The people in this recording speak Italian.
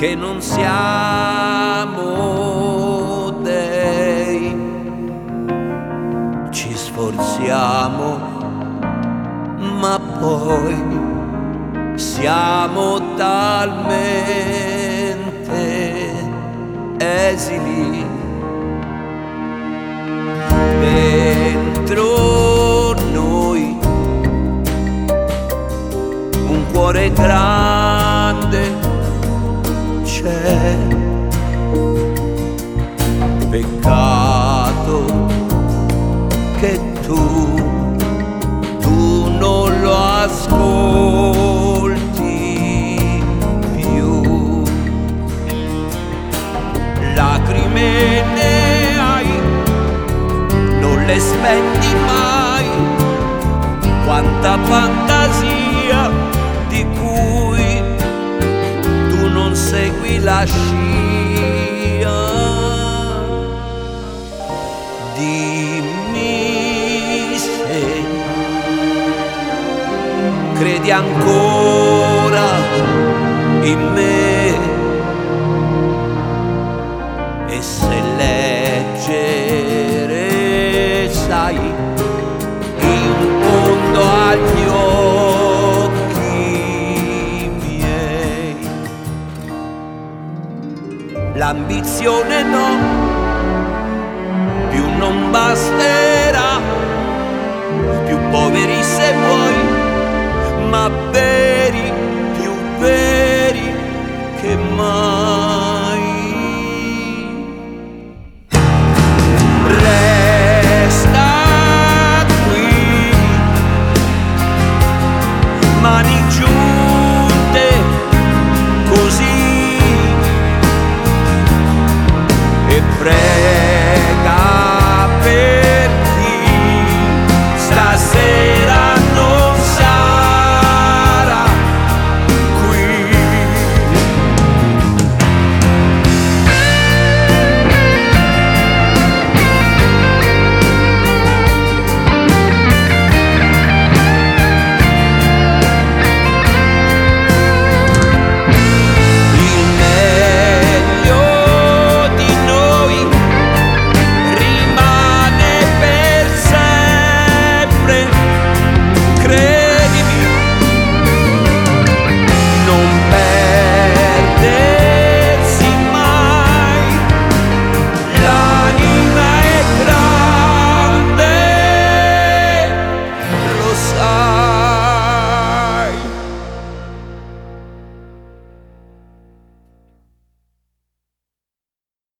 che non siamo dei, ci sforziamo, ma poi siamo talmente esili dentro noi, un cuore grande c'è, peccato che tu non lo ascolti più. Lacrime ne hai, non le spendi mai, quanta fantasia di cui tu non segui la scia. Dimmi se credi ancora in me e se leggere sai in fondo agli occhi miei. L'ambizione no, più non basterà, più poveri se vuoi, ma veri, più veri che mai. Resta qui, mani giunte così, e